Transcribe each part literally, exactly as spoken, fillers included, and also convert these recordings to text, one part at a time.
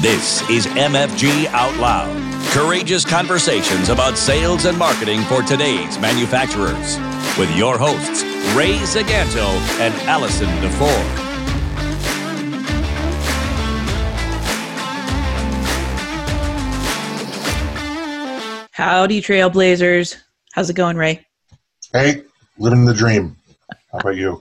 This is M F G Out Loud. Courageous conversations about sales and marketing for today's manufacturers. With your hosts, Ray Zaganto and Allison DeFore. Howdy, Trailblazers. How's it going, Ray? Hey, living the dream. How about you?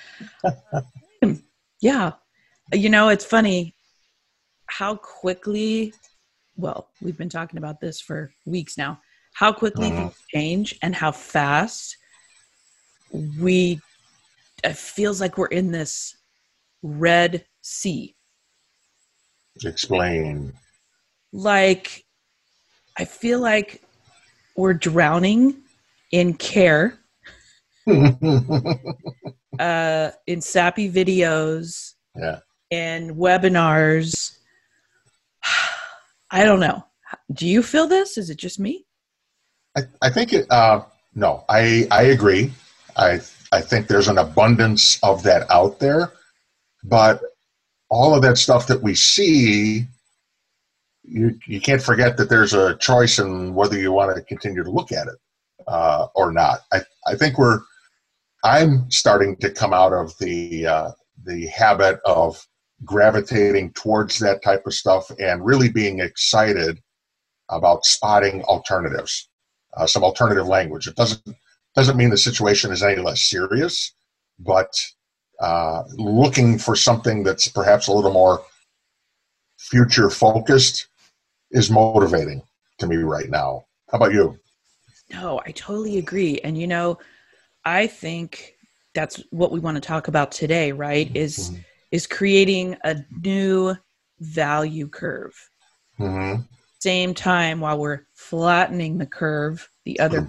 Yeah. You know, it's funny how quickly, well, we've been talking about this for weeks now, how quickly Mm-hmm. things change and how fast we, it feels like we're in this Red Sea. Explain. Like, I feel like we're drowning in care, uh, in sappy videos, Yeah. in webinars. I don't know. Do you feel this? Is it just me? I, I think it, uh, no, I, I agree. I, I think there's an abundance of that out there, but all of that stuff that we see, you, you can't forget that there's a choice in whether you want to continue to look at it uh, or not. I, I think we're, I'm starting to come out of the, uh, the habit of gravitating towards that type of stuff and really being excited about spotting alternatives, uh, some alternative language. It doesn't doesn't mean the situation is any less serious, but uh, looking for something that's perhaps a little more future focused is motivating to me right now. How about you? No, I totally agree. And, you know, I think that's what we want to talk about today, right? Is Mm-hmm. is creating a new value curve. Mm-hmm. Same time while we're flattening the curve, the other,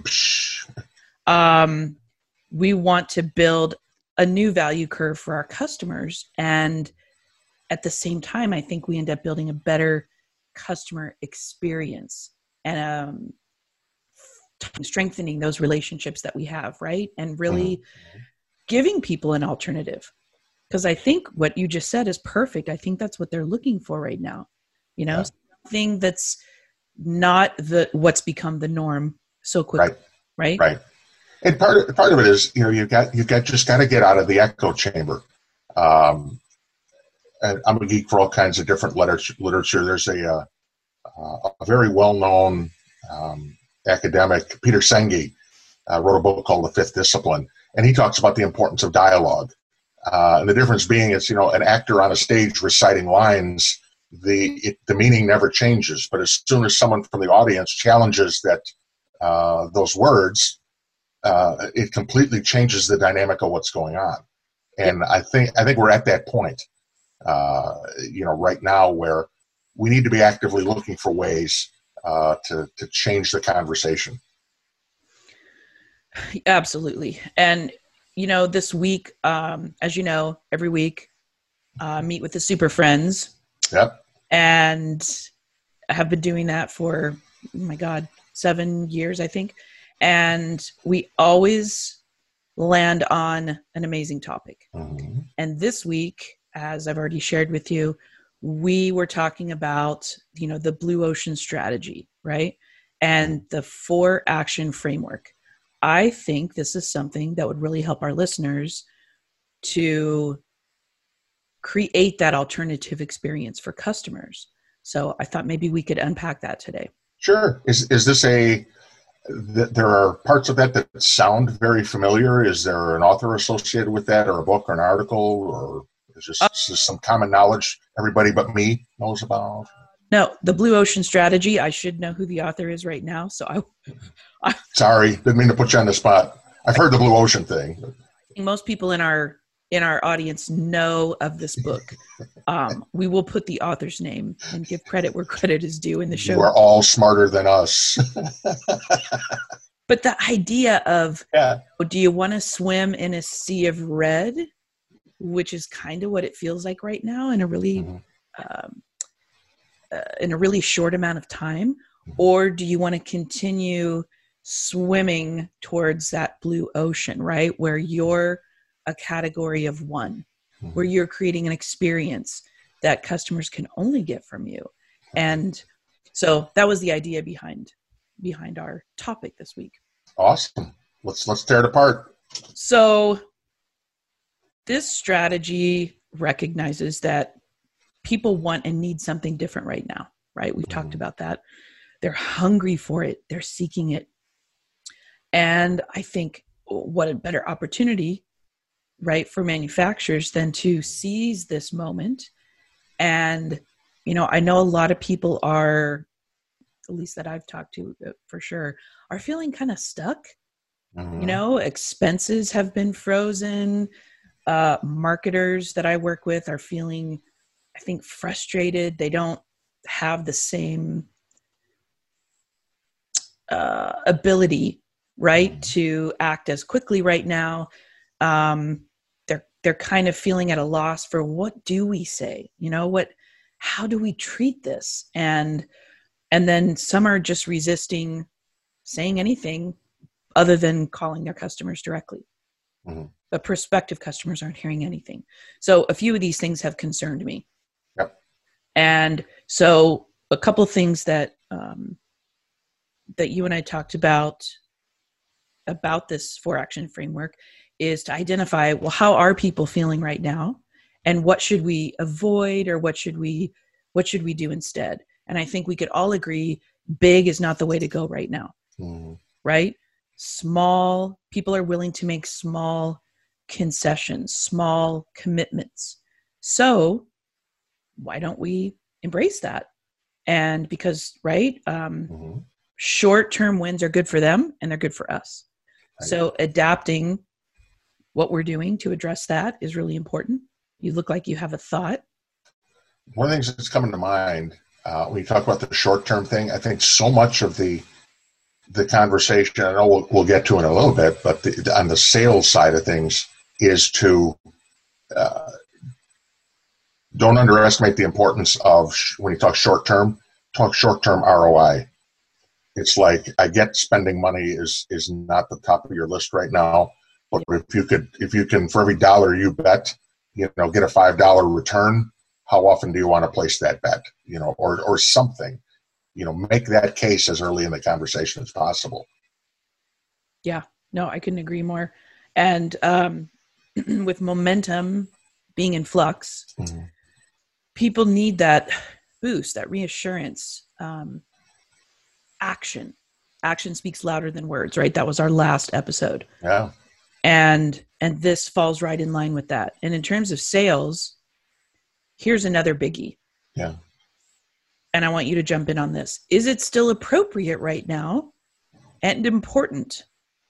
um, we want to build a new value curve for our customers. And at the same time, I think we end up building a better customer experience and um, strengthening those relationships that we have, right? And really Mm-hmm. giving people an alternative. Because I think what you just said is perfect. I think that's what they're looking for right now. You know, Yeah. something that's not the what's become the norm so quickly, right? Right. Right. And part of part of it is, you know, you've got you've got just got to get out of the echo chamber. Um, and I'm a geek for all kinds of different literature. literature. There's a, uh, a very well-known um, academic, Peter Senge, uh, wrote a book called The Fifth Discipline, and he talks about the importance of dialogue. Uh, and the difference being is, you know, an actor on a stage reciting lines, the it, the meaning never changes. But as soon as someone from the audience challenges that uh, those words, uh, it completely changes the dynamic of what's going on. And I think I think we're at that point, uh, you know, right now where we need to be actively looking for ways uh, to to change the conversation. Absolutely. And you know, this week, um, as you know, every week, uh, meet with the Super Friends. Yep. And I have been doing that for, oh my God, seven years, I think. And we always land on an amazing topic. Mm-hmm. And this week, as I've already shared with you, we were talking about, you know, the Blue Ocean strategy, right? And the four action framework. I think this is something that would really help our listeners to create that alternative experience for customers. So I thought maybe we could unpack that today. Sure. Is is this a, th- there are parts of that that sound very familiar. Is there an author associated with that, or a book or an article, or is this, Uh, is this some common knowledge everybody but me knows about? No, the Blue Ocean strategy, I should know who the author is right now. So I, I Sorry, didn't mean to put you on the spot. I've heard the Blue Ocean thing. think most people in our in our audience know of this book. Um, we will put the author's name and give credit where credit is due in the show. You are all smarter than us. But the idea of, Yeah. do you want to swim in a sea of red, which is kind of what it feels like right now in a really, Mhm. um, uh, in a really short amount of time, or do you want to continue swimming towards that blue ocean, right? Where you're a category of one, Mhm. where you're creating an experience that customers can only get from you. And so that was the idea behind behind our topic this week. Awesome. Let's let's tear it apart. So this strategy recognizes that people want and need something different right now, right? We've mm-hmm. talked about that. They're hungry for it. They're seeking it. And I think what a better opportunity, right, for manufacturers than to seize this moment. And, you know, I know a lot of people are, at least that I've talked to for sure, are feeling kind of stuck. Mm-hmm. You know, expenses have been frozen. Uh, marketers that I work with are feeling, I think, frustrated. They don't have the same uh, ability, right, mm-hmm. to act as quickly right now. Um, they're they're kind of feeling at a loss for what do we say? You know, what? How do we treat this? And and then some are just resisting saying anything other than calling their customers directly. Mm-hmm. But prospective customers aren't hearing anything. So a few of these things have concerned me. Yep. And so a couple things that um, that you and I talked about about this four action framework is to identify, well, how are people feeling right now? And what should we avoid, or what should we what should we do instead? And I think we could all agree big is not the way to go right now. Mm-hmm. Right? Small, people are willing to make small concessions, small commitments. So why don't we embrace that? And because, right, um, mm-hmm. short-term wins are good for them and they're good for us. Right. So adapting what we're doing to address that is really important. You look like you have a thought. One of the things that's coming to mind uh, when you talk about the short-term thing, I think so much of the the conversation, I know we'll, we'll get to in a little bit, but the, on the sales side of things is to uh, don't underestimate the importance of, sh- when you talk short-term, talk short-term R O I. It's like, I get spending money is is not the top of your list right now, but if you could, if you can, for every dollar you bet, you know, get a five dollar return, how often do you want to place that bet, you know, or or something? You know, make that case as early in the conversation as possible. Yeah, no, I couldn't agree more. And um, with momentum being in flux, mm-hmm. people need that boost, that reassurance, um, action. Action speaks louder than words, right? That was our last episode. Yeah. And and this falls right in line with that. And in terms of sales, here's another biggie. Yeah. And I want you to jump in on this. Is it still appropriate right now and important?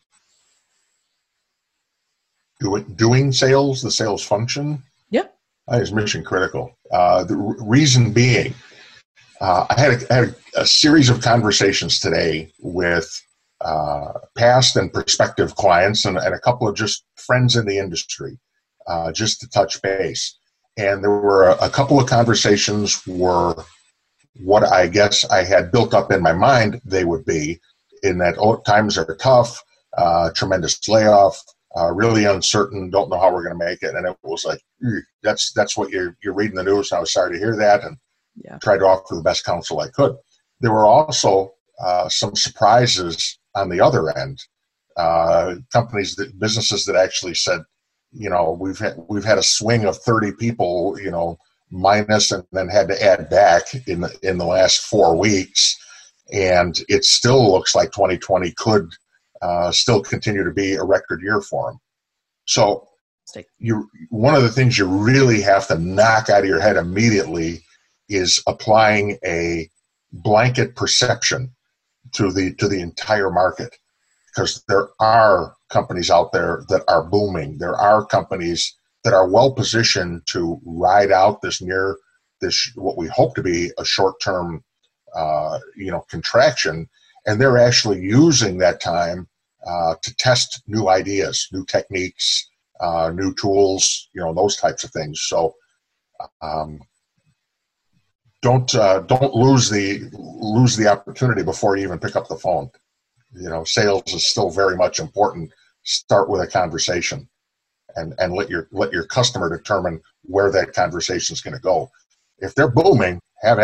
Do it, doing sales, the sales function, yep, uh, is mission critical. Uh, the r- reason being, uh, I had, a, I had a series of conversations today with uh, past and prospective clients and, and a couple of just friends in the industry, uh, just to touch base. And there were a, a couple of conversations were what I guess I had built up in my mind they would be, in that oh, times are tough, uh, tremendous layoff, uh, really uncertain, don't know how we're going to make it. And it was like, that's that's what you're, you're reading the news. And I was sorry to hear that, and yeah. tried to offer the best counsel I could. There were also uh, some surprises on the other end. Uh, companies, that, businesses that actually said, you know, we've had, we've had a swing of thirty people, you know, minus, and then had to add back in the, in the last four weeks. And it still looks like twenty twenty could uh, still continue to be a record year for them. So you, one of the things you really have to knock out of your head immediately is applying a blanket perception to the, to the entire market. Because there are companies out there that are booming. There are companies that are well positioned to ride out this near this, what we hope to be a short-term, uh, you know, contraction, and they're actually using that time uh, to test new ideas, new techniques, uh, new tools, you know, those types of things. So um, don't uh, don't lose the lose the opportunity before you even pick up the phone. You know, sales is still very much important. Start with a conversation. And, and let your let your customer determine where that conversation is going to go. If they're booming, have at it.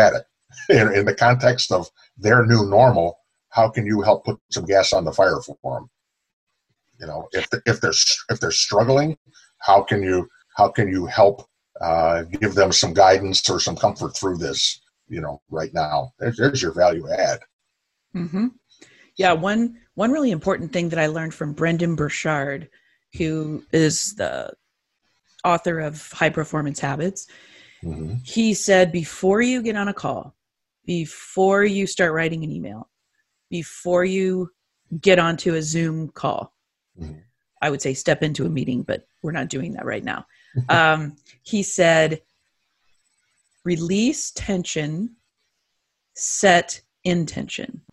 in, in the context of their new normal, how can you help put some gas on the fire for them? You know, if the, if they're if they're struggling, how can you how can you help uh, give them some guidance or some comfort through this? You know, right now, there's, there's your value add. Mm-hmm. Yeah, one one really important thing that I learned from Brendon Burchard, who is the author of High Performance Habits. Mm-hmm. He said, before you get on a call, before you start writing an email, before you get onto a Zoom call, mm-hmm. I would say step into a meeting, but we're not doing that right now. um, he said, release tension, set intention.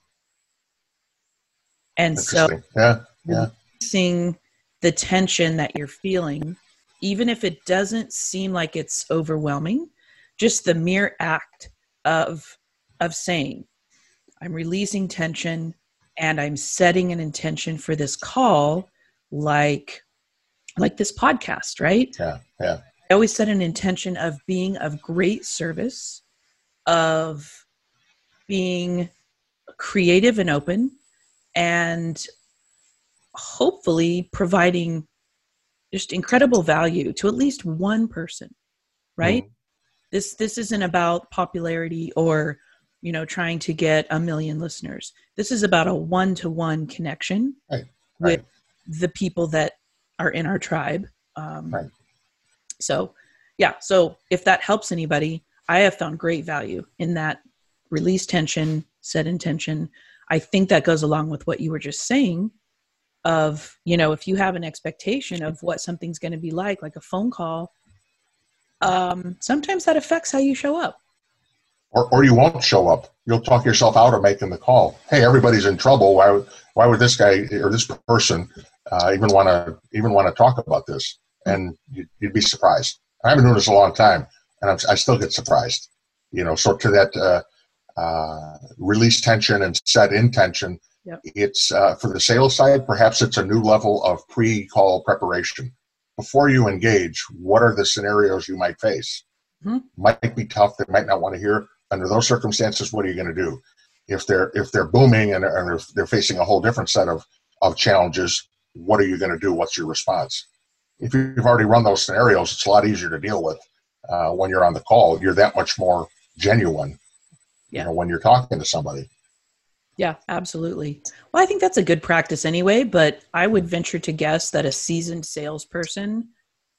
And so yeah, yeah. releasing the tension that you're feeling, even if it doesn't seem like it's overwhelming, just the mere act of of saying, I'm releasing tension and I'm setting an intention for this call, like like this podcast, right? Yeah, yeah. I always set an intention of being of great service, of being creative and open, and hopefully providing just incredible value to at least one person, right? Mm. This this isn't about popularity or, you know, trying to get a million listeners. This is about a one-to-one connection right, with right. the people that are in our tribe. Um, right. So, yeah. So if that helps anybody, I have found great value in that. Release tension, set intention. I think that goes along with what you were just saying of, you know, if you have an expectation of what something's going to be like, like a phone call, um, sometimes that affects how you show up. Or, or you won't show up. You'll talk yourself out of making the call. Hey, everybody's in trouble. Why would, why would this guy or this person uh, even want to even want to talk about this? And you'd, you'd be surprised. I've been doing this a long time, and I'm, I still get surprised. You know, so to that uh, uh, release tension and set intention, yep. It's uh, for the sales side. Perhaps it's a new level of pre-call preparation. Before you engage, what are the scenarios you might face? Mm-hmm. Might be tough. They might not want to hear. Under those circumstances, what are you going to do? If they're if they're booming and, and they're, they're facing a whole different set of, of challenges, what are you going to do? What's your response? If you've already run those scenarios, it's a lot easier to deal with uh, when you're on the call. You're that much more genuine, yeah. you know, when you're talking to somebody. Yeah, absolutely. Well, I think that's a good practice anyway, but I would venture to guess that a seasoned salesperson,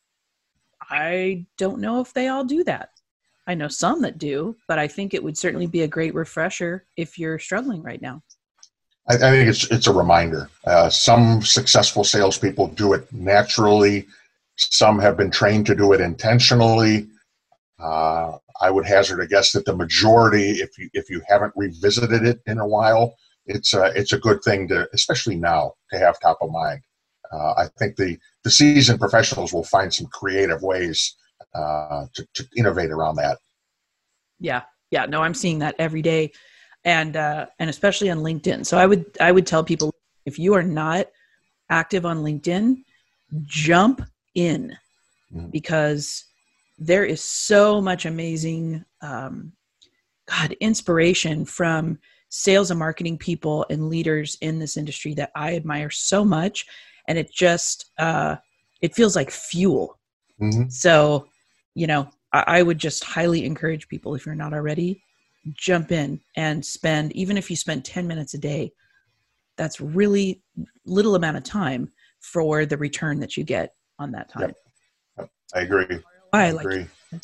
I don't know if they all do that. I know some that do, but I think it would certainly be a great refresher if you're struggling right now. I, I think it's it's a reminder. Uh, some successful salespeople do it naturally. Some have been trained to do it intentionally. Uh, I would hazard a guess that the majority, if you if you haven't revisited it in a while, it's a, it's a good thing to, especially now, to have top of mind. Uh, I think the, the seasoned professionals will find some creative ways uh, to, to innovate around that. Yeah, yeah, no, I'm seeing that every day, and uh, and especially on LinkedIn. So I would I would tell people, if you are not active on LinkedIn, jump in, mm-hmm. because there is so much amazing, um, God, inspiration from sales and marketing people and leaders in this industry that I admire so much. And it just, uh, it feels like fuel. Mm-hmm. So, you know, I, I would just highly encourage people, if you're not already, jump in and spend, even if you spend ten minutes a day, that's really little amount of time for the return that you get on that time. Yep. I agree. I, I agree.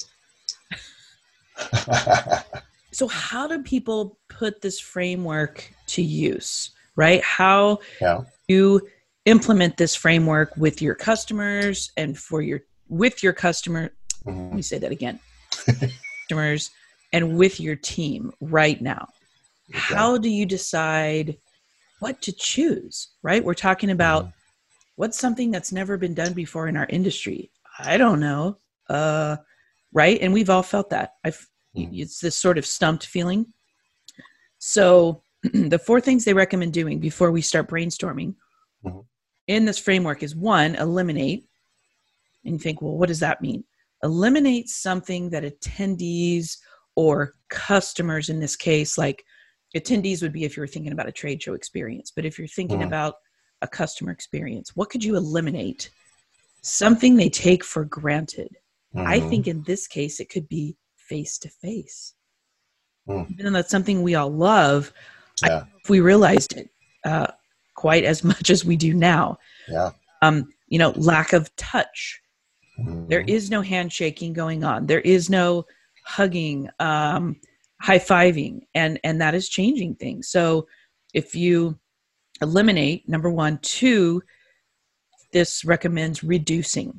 Like So how do people put this framework to use, right? How yeah. you implement this framework with your customers and for your, with your customer, mm-hmm. let me say that again, customers and with your team right now. Okay. How do you decide what to choose, right? We're talking about mm-hmm. what's something that's never been done before in our industry. I don't know. Uh, right. And we've all felt that. I've, mm. It's this sort of stumped feeling. So the four things they recommend doing before we start brainstorming mm-hmm. in this framework is, one, eliminate. And you think, well, what does that mean? Eliminate something that attendees or customers in this case, like attendees would be if you were thinking about a trade show experience. But if you're thinking Mhm. about a customer experience, what could you eliminate? Something they take for granted. I Mhm. think in this case, it could be face-to-face. Mm. Even though that's something we all love, I Yeah. don't know if we realized it uh, quite as much as we do now. Yeah. Um, you know, lack of touch. Mhm. There is no handshaking going on. There is no hugging, um, high-fiving, and and that is changing things. So if you eliminate, number one, two, this recommends reducing.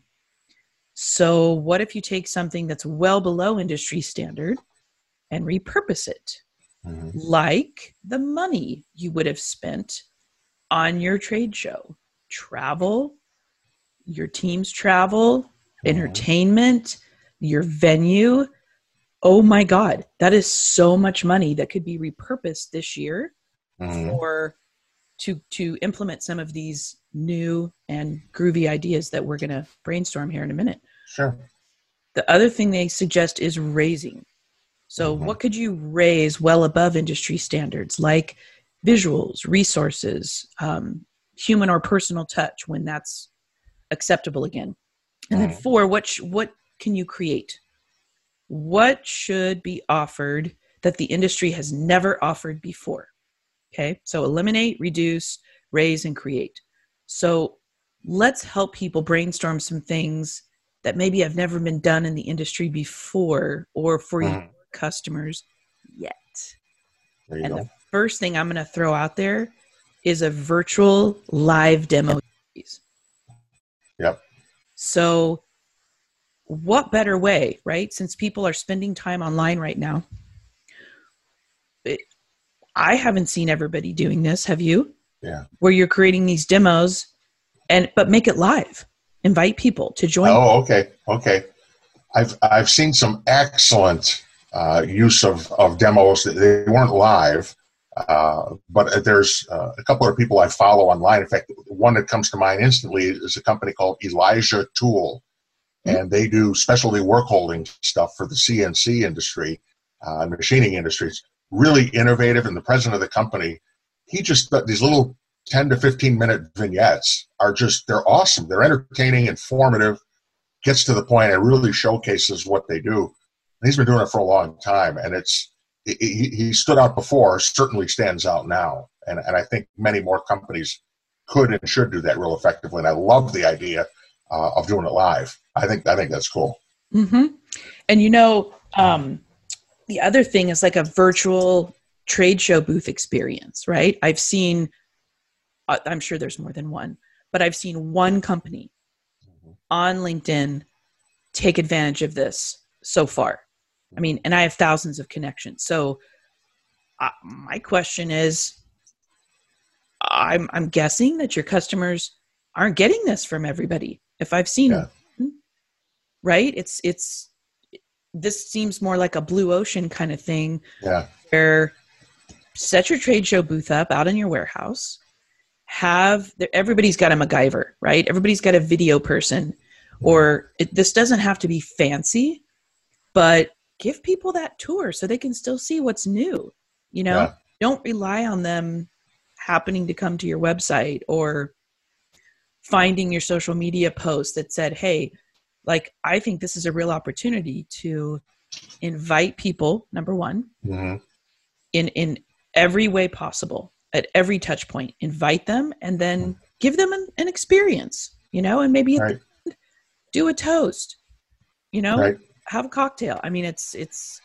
So what if you take something that's well below industry standard and repurpose it? Mhm. Like the money you would have spent on your trade show, travel, your team's travel, entertainment, your venue. Oh my God, that is so much money that could be repurposed this year Mhm. for to to implement some of these new and groovy ideas that we're going to brainstorm here in a minute. Sure. The other thing they suggest is raising. So Mhm. what could you raise well above industry standards, like visuals, resources, um, human or personal touch when that's acceptable again? And then Mhm. four, what sh- what can you create? What should be offered that the industry has never offered before? Okay, so eliminate, reduce, raise, and create. So let's help people brainstorm some things that maybe have never been done in the industry before or for your Mhm. customers yet. There you And go. the first thing I'm going to throw out there is a virtual live demo series. Yep. So what better way, right? Since people are spending time online right now, it, I haven't seen everybody doing this. Have you? Yeah. Where you're creating these demos and but make it live. Invite people to join. Oh, okay. Okay. I've I've seen some excellent uh, use of, of demos. They weren't live, uh, but there's uh, a couple of people I follow online. In fact, one that comes to mind instantly is a company called Elijah Tool, and they do specialty work holding stuff for the C N C industry uh, and machining industries. Really innovative, and the president of the company, he just these little ten to fifteen minute vignettes are just they're awesome. They're entertaining, informative, gets to the point and really showcases what they do. And he's been doing it for a long time, and it's he, he stood out before, certainly stands out now, and and I think many more companies could and should do that real effectively. And I love the idea uh, of doing it live. I think I think that's cool. Mm-hmm. And you know, um, the other thing is like a virtual trade show booth experience, right? I've seen, uh, I'm sure there's more than one, but I've seen one company on LinkedIn take advantage of this so far. I mean, and I have thousands of connections. So uh, my question is, I'm, I'm guessing that your customers aren't getting this from everybody. If I've seen, Yeah. right? It's, it's, this seems more like a blue ocean kind of thing. Yeah. Where set your trade show booth up out in your warehouse, have, everybody's got a MacGyver, right? Everybody's got a video person, or it, this doesn't have to be fancy, but give people that tour so they can still see what's new. You know, Yeah. Don't rely on them happening to come to your website or finding your social media post that said, hey, like, I think this is a real opportunity to invite people, number one, Mm-hmm. in, in every way possible, at every touch point, invite them, and then give them an, an experience, you know, and maybe Right. do a toast, you know, Right. have a cocktail. I mean, it's, it's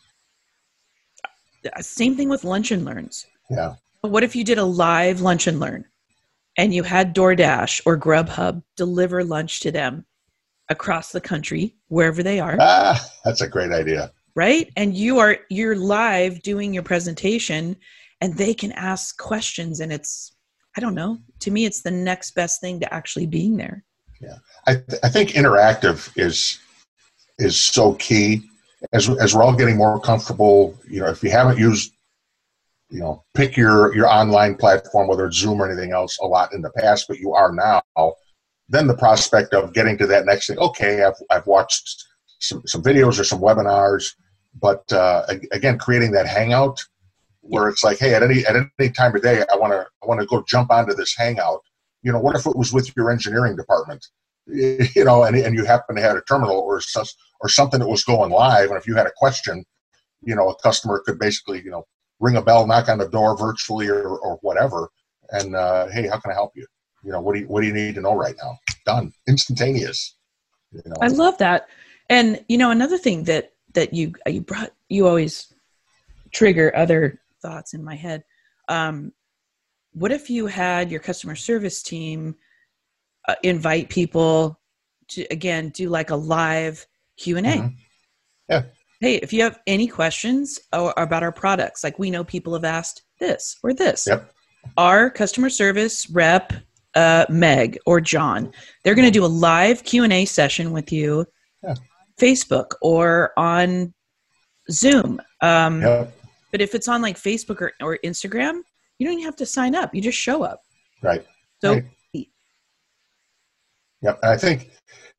same thing with lunch and learns. Yeah. What if you did a live lunch and learn and you had DoorDash or Grubhub deliver lunch to them across the country, wherever they are? Ah, that's a great idea. Right? And you are, you're live doing your presentation and they can ask questions, and it's, I don't know, to me, it's the next best thing to actually being there. Yeah. I, th- I think interactive is, is so key as, as we're all getting more comfortable. You know, if you haven't used, you know, pick your, your online platform, whether it's Zoom or anything else, a lot in the past, but you are now, then the prospect of getting to that next thing. Okay. I've, I've watched some, some videos or some webinars. but uh, again, creating that hangout where it's like, hey, at any at any time of day, I want to I want to go jump onto this hangout. You know, what if it was with your engineering department? You know, and and you happen to have a terminal or such or something that was going live, and if you had a question, you know, a customer could basically, you know, ring a bell, knock on the door virtually or, or whatever, and uh, hey, how can I help you? You know, what do you what do you need to know right now? Done, instantaneous. You know? I love that. And you know, another thing that that you you brought, you always trigger other thoughts in my head. Um, what if you had your customer service team uh, invite people to, again, do like a live Q and A? Mm-hmm. Yeah. Hey, if you have any questions or, about our products, like we know people have asked this or this, yep. Our customer service rep, uh, Meg or John, they're going to do a live Q and A session with you, yeah. Facebook or on Zoom. Um, yep. But if it's on like Facebook or, or Instagram, you don't even have to sign up. You just show up. Right. So, right. Yep. And I think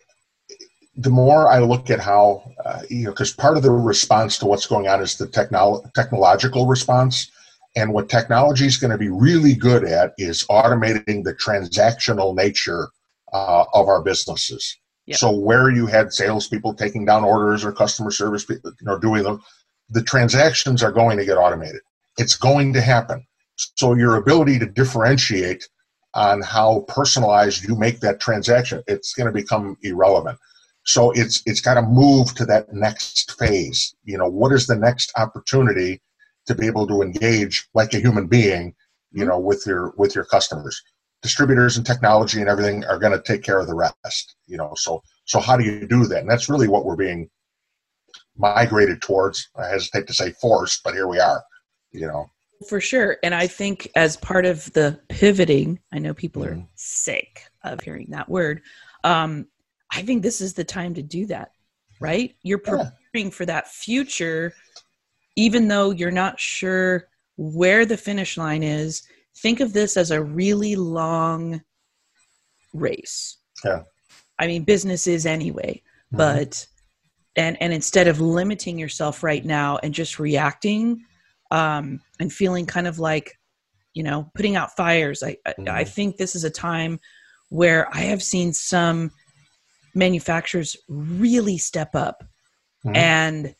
the more I look at how, uh, you know, because part of the response to what's going on is the technolo- technological response. And what technology is going to be really good at is automating the transactional nature uh, of our businesses. Yep. So where you had salespeople taking down orders or customer service people, you know, doing them, the transactions are going to get automated. It's going to happen. So your ability to differentiate on how personalized you make that transaction, it's going to become irrelevant. So it's it's got to move to that next phase. You know, what is the next opportunity to be able to engage like a human being, you know, with your with your customers? Distributors and technology and everything are going to take care of the rest. You know, so so how do you do that? And that's really what we're being migrated towards. I hesitate to say forced, but here we are. You know, for sure. And I think as part of the pivoting, I know people are mm-hmm. sick of hearing that word. Um, I think this is the time to do that, right? You're preparing yeah. for that future, even though you're not sure where the finish line is. Think of this as a really long race. Yeah. I mean, business is anyway, mm-hmm. but, and, and instead of limiting yourself right now and just reacting um, and feeling kind of like, you know, putting out fires, I, mm-hmm. I, I think this is a time where I have seen some manufacturers really step up mm-hmm. and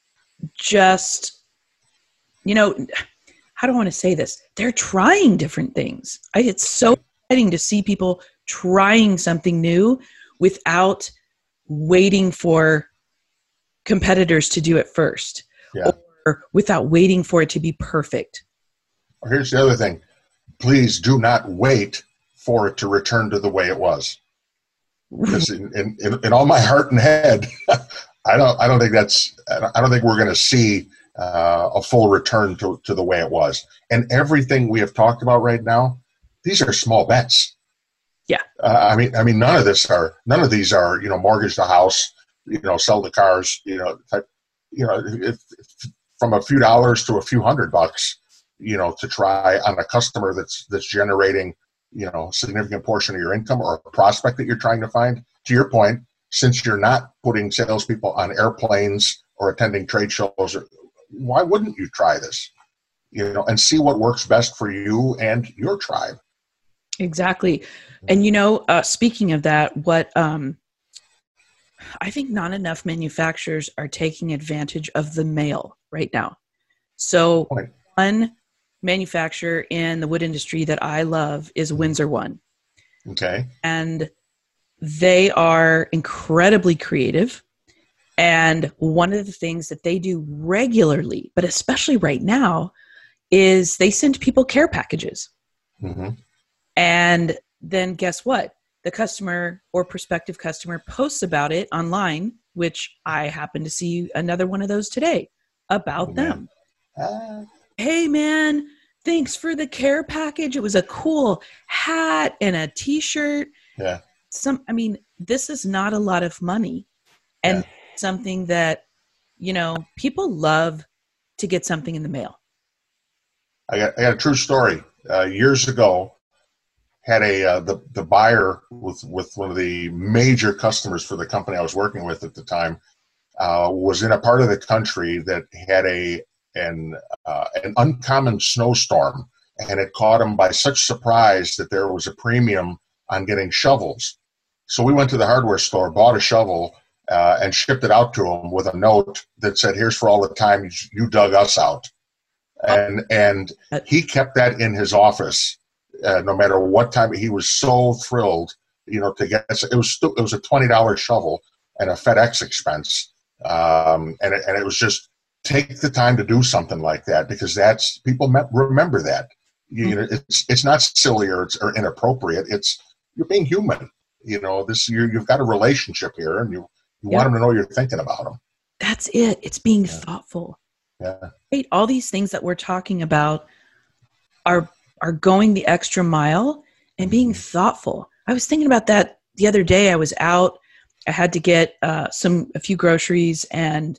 just, you know, how do I want to say this? They're trying different things. I, it's so exciting to see people trying something new without waiting for competitors to do it first yeah. or without waiting for it to be perfect. Here's the other thing. Please do not wait for it to return to the way it was. Because in, in, in, in all my heart and head, I don't I don't think that's I don't think we're going to see uh, a full return to, to the way it was. And everything we have talked about right now, these are small bets. Yeah. Uh, I mean I mean none of this are none of these are, you know, mortgage the house, you know, sell the cars, you know, type, you know, if, if from a few dollars to a few hundred bucks, you know, to try on a customer that's that's generating, you know, a significant portion of your income or a prospect that you're trying to find. To your point, since you're not putting salespeople on airplanes or attending trade shows, why wouldn't you try this? You know, and see what works best for you and your tribe. Exactly. And, you know, uh, speaking of that, what um, I think not enough manufacturers are taking advantage of the mail right now. So Point. one manufacturer in the wood industry that I love is Windsor One. Okay. And they are incredibly creative. And one of the things that they do regularly, but especially right now, is they send people care packages. Mm-hmm. And then guess what? The customer or prospective customer posts about it online, which I happen to see another one of those today about oh, them. Uh, hey, man, thanks for the care package. It was a cool hat and a T-shirt. Yeah. Some, I mean, this is not a lot of money. And yeah. something that, you know, people love to get something in the mail. I got, I got a true story. Uh, years ago, had a uh, the the buyer with with one of the major customers for the company I was working with at the time. uh, was in a part of the country that had a an uh, an uncommon snowstorm, and it caught him by such surprise that there was a premium on getting shovels. So we went to the hardware store, bought a shovel, uh, and shipped it out to him with a note that said, "Here's for all the time you, you dug us out." And and he kept that in his office, uh, no matter what time. He was so thrilled, you know, to get it was it was a twenty dollar shovel and a FedEx expense, um, and it, and it was just take the time to do something like that, because that's people me- remember that. You, you know, it's it's not silly or it's or inappropriate. It's you're being human. You know, this you you've got a relationship here, and you you Yeah. want them to know you're thinking about them. That's it. It's being Yeah. thoughtful. Yeah. Right? All these things that we're talking about are are going the extra mile and being thoughtful. I was thinking about that the other day. I was out. I had to get uh, some a few groceries, and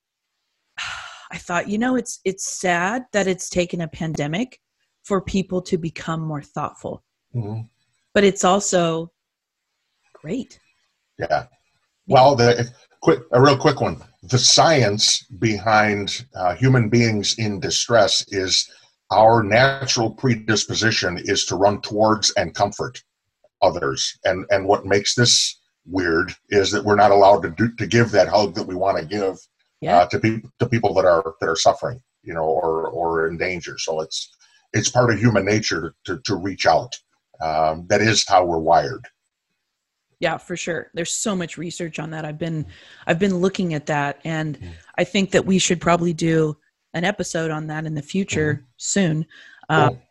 I thought, you know, it's it's sad that it's taken a pandemic for people to become more thoughtful, Mhm. but it's also great. Yeah. Well, the quick, a real quick one. The science behind uh, human beings in distress is our natural predisposition is to run towards and comfort others. And and what makes this weird is that we're not allowed to do to give that hug that we want to give Yeah. uh, to people to people that are that are suffering, you know, or or in danger. So it's it's part of human nature to to reach out. Um, that is how we're wired. Yeah, for sure. There's so much research on that. I've been I've been looking at that, and I think that we should probably do an episode on that in the future Mm-hmm. soon. Um, Cool.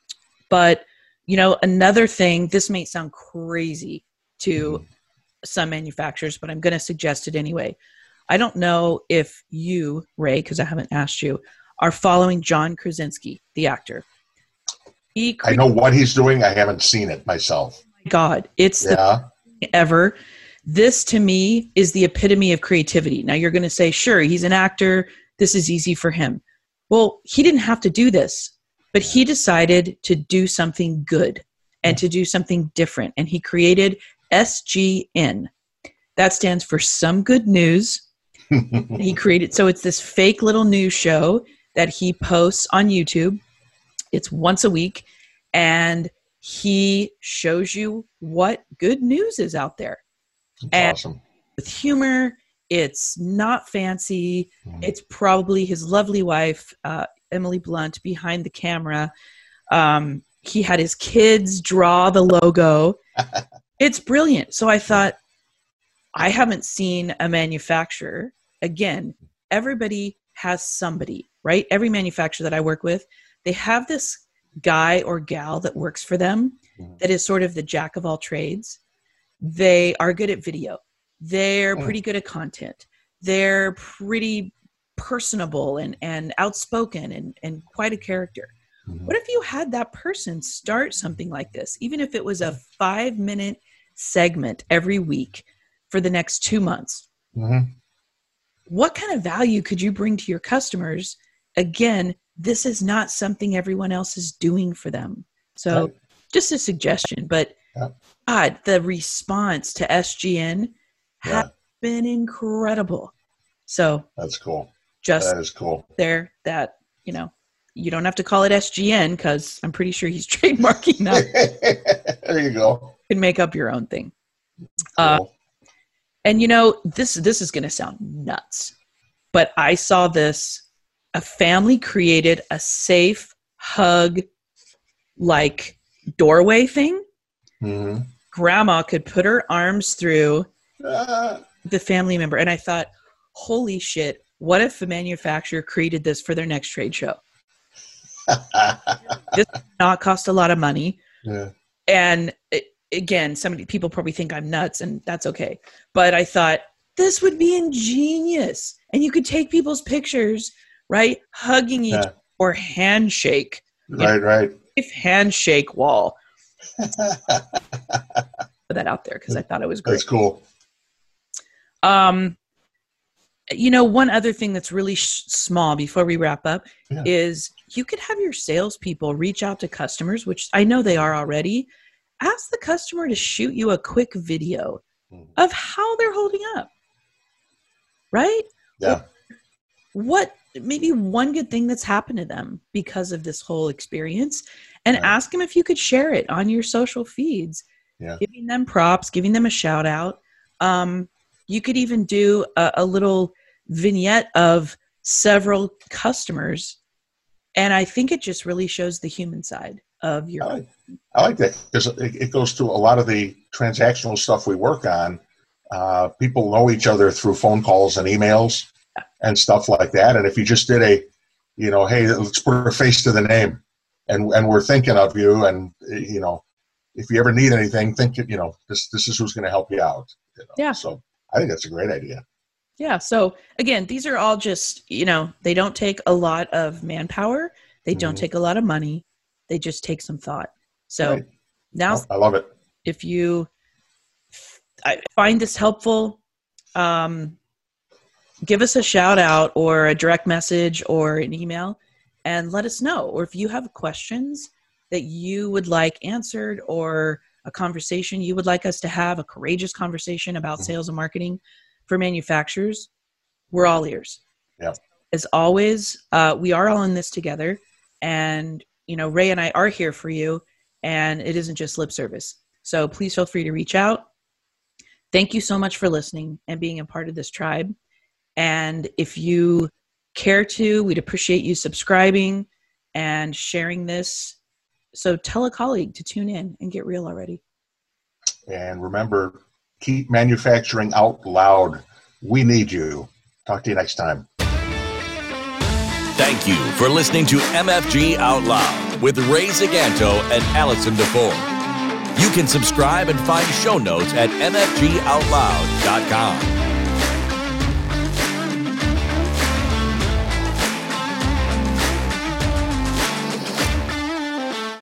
but you know, another thing, this may sound crazy to Mhm. some manufacturers, but I'm going to suggest it anyway. I don't know if you, Ray, because I haven't asked you, are following John Krasinski, the actor. He I created, know what he's doing. I haven't seen it myself. God, it's the Yeah. ever. This to me is the epitome of creativity. Now you're going to say, sure, he's an actor. This is easy for him. Well, he didn't have to do this, but he decided to do something good and to do something different. And he created S G N. That stands for Some Good News. He created, so it's this fake little news show that he posts on YouTube. It's once a week, and he shows you what good news is out there. That's And awesome. with humor, it's not fancy. Mhm. It's probably his lovely wife, uh, Emily Blunt, behind the camera. Um, he had his kids draw the logo. It's brilliant. So I thought, I haven't seen a manufacturer. Again, everybody has somebody, right? Every manufacturer that I work with, they have this guy or gal that works for them Mhm. that is sort of the jack of all trades. They are good at video. They're Mm. pretty good at content. They're pretty personable and, and outspoken and, and quite a character. Mhm. What if you had that person start something like this, even if it was a five minute segment every week for the next two months? Mhm. What kind of value could you bring to your customers? Again, this is not something everyone else is doing for them. So Right. just a suggestion, but Yeah. God, the response to S G N has Yeah. been incredible. So That's cool. just That is cool. there that, you know, you don't have to call it S G N because I'm pretty sure he's trademarking that. There you go. You can make up your own thing. Cool. Uh, And you know, this this is going to sound nuts, but I saw this. A family created a safe hug like doorway thing. Mhm. Grandma could put her arms through Ah. the family member. And I thought, holy shit, what if the manufacturer created this for their next trade show? This did not cost a lot of money. Yeah. And it, again, somebody people probably think I'm nuts, and that's okay. But I thought this would be ingenious. And you could take people's pictures, right? Hugging each Yeah. or handshake. Right, right. If handshake wall. Put that out there because I thought it was great. That's cool. Um, you know, one other thing that's really sh- small before we wrap up Yeah. is you could have your salespeople reach out to customers, which I know they are already. Ask the customer to shoot you a quick video Mhm. of how they're holding up. right? Yeah. What, maybe one good thing that's happened to them because of this whole experience, and Right. ask them if you could share it on your social feeds, Yeah. giving them props, giving them a shout out. Um, you could even do a, a little vignette of several customers. And I think it just really shows the human side of your I like, I like that because it, it goes to a lot of the transactional stuff we work on. Uh, people know each other through phone calls and emails and stuff like that. And if you just did a, you know, hey, let's put a face to the name, and and we're thinking of you, and you know, if you ever need anything, think, you know, this this is who's going to help you out. You know? Yeah. So I think that's a great idea. Yeah. So again, these are all just, you know, they don't take a lot of manpower. They don't Mhm. take a lot of money. They just take some thought. So Right. now, Oh, I love it. if you I find this helpful, um, give us a shout out or a direct message or an email and let us know. Or if you have questions that you would like answered, or a conversation you would like us to have, a courageous conversation about Mhm. sales and marketing for manufacturers, we're all ears. Yeah. As always, uh, we are all in this together, and, you know, Ray and I are here for you, and it isn't just lip service. So please feel free to reach out. Thank you so much for listening and being a part of this tribe. And if you care to, we'd appreciate you subscribing and sharing this. So tell a colleague to tune in and get real already. And remember, keep manufacturing out loud. We need you. Talk to you next time. Thank you for listening to M F G Out Loud with Ray Zaganto and Allison DeFore. You can subscribe and find show notes at m f g out loud dot com.